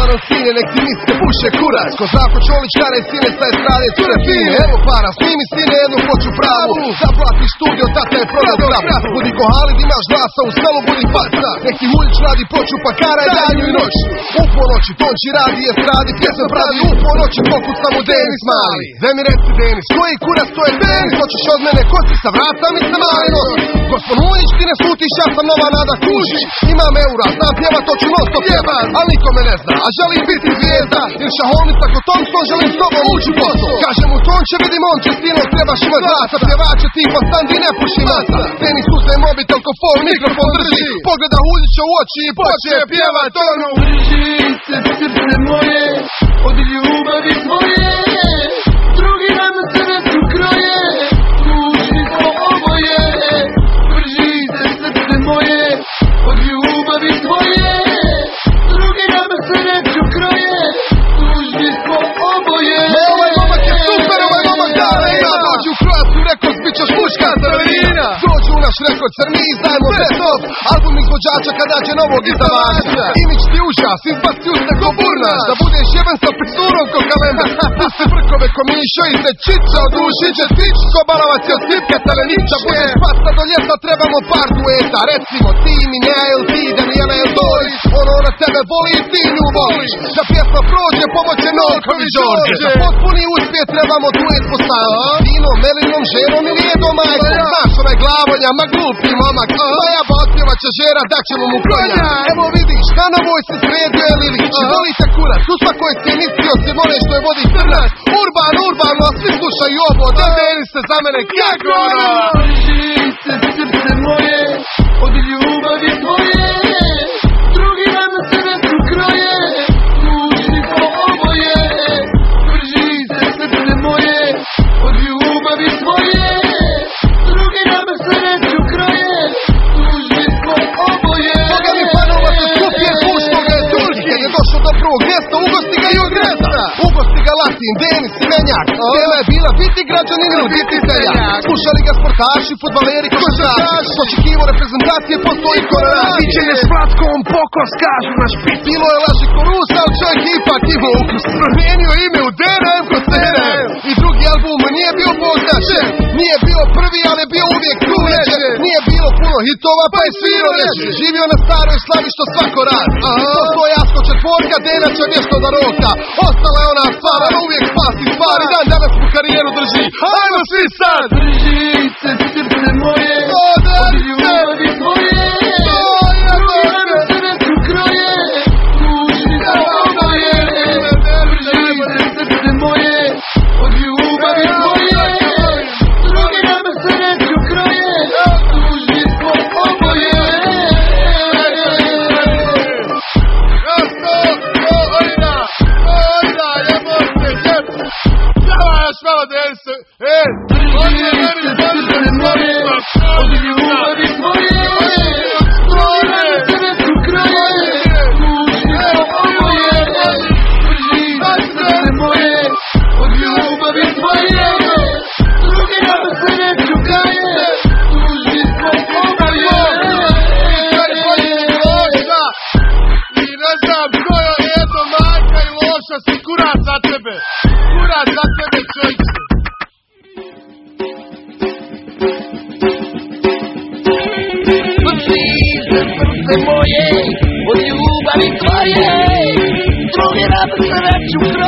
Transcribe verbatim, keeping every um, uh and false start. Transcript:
Bolan sine, nek ti misle puše kurac. Ko Zdravko Čolić, kare sine sa estrade, cure fine. Evo para, snimi sine jednu hoću pravu. Zaplati studio, tata je prodao krap. Budi ko Halid, imaš glasa, u stalu budi faca. Nek ti Huljić radi poču pa kara i danju i noć. U ponoći Tonči radi estradi, pjesme pravi. U ponoći pokucam u Denis mali. Daj mi reci Denis, koji kurac to je Denis? Hoćeš od mene koci sa vrata, mi se mali nos. Gospod Huljić, ti ne šutiš, ja sam nova Nada Kužić. Imam eura, znam pjeva, to ću non stop jeban. Al niko me ne zna, a želim biti zvijezda. Ili šahovnica ko Thompson, želim s tobom ući posao. Kaže mu Tonče, vidi momče, stino trebaš imat glasa. Pjevače tipa standi, ne puši masa. Denis uzme mobitel ko phone, mikrofon drži. Pogleda Huljića u oči i poče pjevat ono. Drži se srce moje, od ljubavi tvoje. Drugi nam srcu kroje, tužni smo oboje. Drži se srce moje, od ljubavi tvoje. Drugi nam srcu kroje, tužni smo oboje. Ovaj momak je super, ovaj momak dale ima. Dođu u Croatiu Records, bit ćeš muška Carolina. Dođu u naš rekord, jer mi izdajemo best of album izvođača kada će novog izdavača. Imić ti užas, izbaci usne ko burnaš. Da budeš jeben sa pisurom ko kalendar. Pusti brkove ko mišo i se čica od uši. Će stić ko balavac i od slipka telenića. Budeš pasta do ljeta, trebamo par dueta. Recimo ti, Minja il ti, Daniela il Doris. Ono na tebe voli i ti nju voliš. Da pjesma prođe, pomoće Novkovi Đorđe. Za potpuni uspjeh trebamo duet postaviti. Vinom, melinom, ženom ili jedom majkom. Znaš onaj glavonja, ma glupi momak. Moja botpjeva će žera, da ćemo mu konja. Evo vidiš, na novoj se sredio je Lilić. Volite kurac, u svakoj si mislio si more što je vodi trnac. Urban, urbano, a svi slušaju ovo. Da meni se za mene kako ono. Drži se srce moje, od ljubavi tvoje. Drugi nam srcu kroje, tužni smo oboje. Drži se srce moje, od ljubavi tvoje. Drugi nam srcu kroje, tužni smo oboje. Boga mi panova se skupije puškoga je Turki. Kad je došao do prvog mjesta, ugosti ga i odreza. Ugosti ga Latin, Denis i Menjak. Tema je bila biti građanin ili biti seljak. Slušali ga sportaši, fudbaleri, košarkaši. Očekivo reprezentacije, postoji korač. Viđenje s Vlatkom, pokos, kažu naš pit. Bilo je laži ko Rus, ali čovjek ipak imao ukus. Promijenio ime u D R M ko C R M. I drugi album nije bio poznačen. Nije bio prvi, ali je bio uvijek truleđen. Nije bilo puno hitova, pa je svirao reći. Živio na staroj slavi što svako radi. Postoji Asko četvorka, Denača vješto da roka. Ostala je ona stvar, ali uvijek spasi stvari. Dan danas mu karijeru drži. Ajmo svi sad! Drži se srce moje, od ljubavi tvoje. Drugi nam srcu kroje, tužni smo oboje. Drži se srce moje, od ljubavi tvoje. Drugi nam srcu kroje, tužni smo oboje. Od ljubavi tvoje, drugi nam srcu kroje, tužni smo oboje. Drži se srce moje, od ljubavi tvoje. Drugi nam srcu kroje, tužni smo oboje. I ne znam koja je jedno majka i loša si kurac za tebe. Kurac za tebe čovječe. Srce moje, od ljubavi tvoje. Drugi nam srcu